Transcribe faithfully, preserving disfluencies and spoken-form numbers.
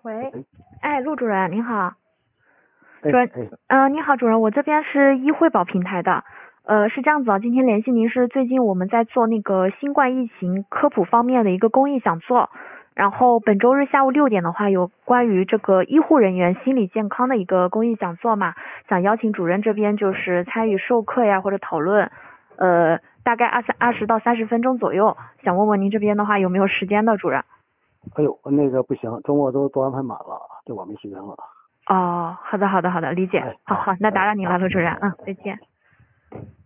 喂， 哎哎，陆主任您好。 哎主任， 哎， 呃，你好，主任，我这边是医惠保平台的，呃，是这样子啊，今天联系您是最近我们在做那个新冠疫情科普方面的一个公益讲座，然后本周日下午六点的话，有关于这个医护人员心理健康的一个公益讲座嘛，想邀请主任这边就是参与授课呀或者讨论，呃，大概二三二十到三十分钟左右，想问问您这边的话有没有时间的，主任？ 哎呦，那个不行，周末都都安排满了，这我没时间了。 哦，好的好的好的，理解， 哎好好，那打哎， 扰您了， 好， 陆主任， 哎嗯，再哎。 见。